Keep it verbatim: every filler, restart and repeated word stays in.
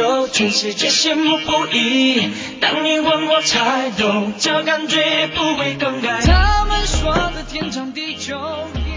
受，全世界羡慕不已。当你问我才懂，这感觉不会更改。他们说的天长地久。